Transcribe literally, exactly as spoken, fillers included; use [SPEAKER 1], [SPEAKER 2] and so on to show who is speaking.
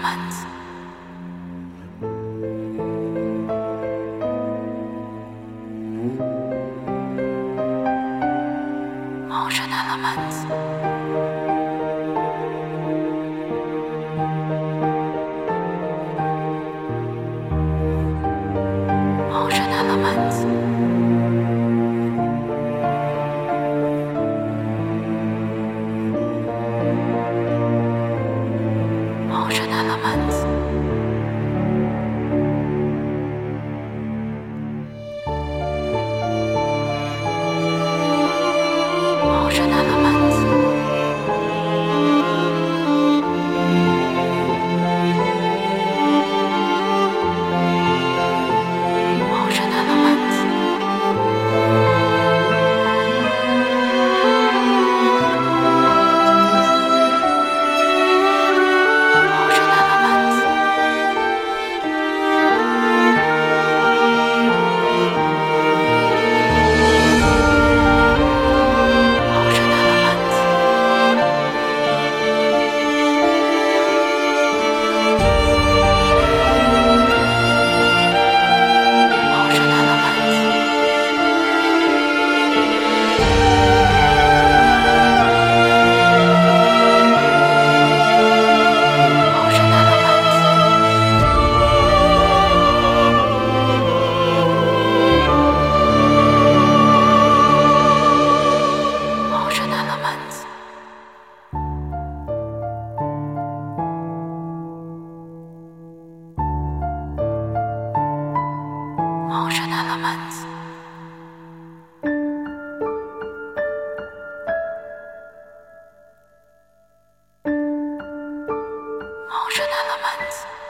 [SPEAKER 1] elements. Motion elements. Motion elements. Motion elements. Motion elements. Motion elements. Motion elements. Motion elements. Motion elements. Motion elements. Motion elements. Motion elements. Motion elements.